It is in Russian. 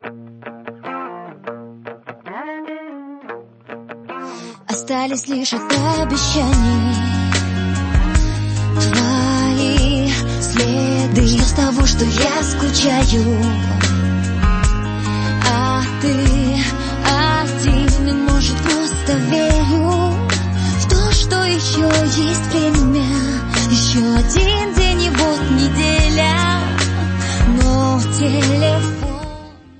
Остались лишь от обещаний твои следы. Что с того, что я скучаю, а ты один. И может просто верю в то, что еще есть время, еще один